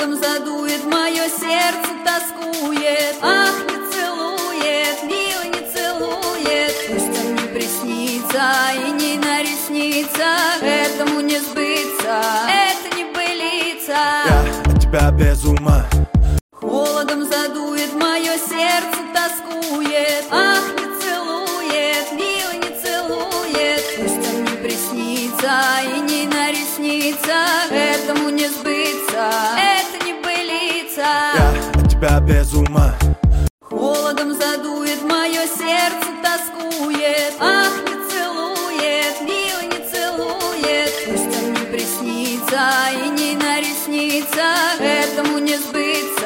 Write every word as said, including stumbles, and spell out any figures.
Холодом задует, мое сердце тоскует. Ах, не целует, милый, не целует. Пусть он не приснится и не на ресницах. Этому не сбыться, это не былица. Я от тебя без ума. Холодом задует, мое сердце тоскует. Ах, не целует, милый, не целует. Пусть он не приснится и не на ресницах. Этому не сбыться, это не былица. Я от тебя без ума. Холодом задует, мое сердце тоскует. Ах,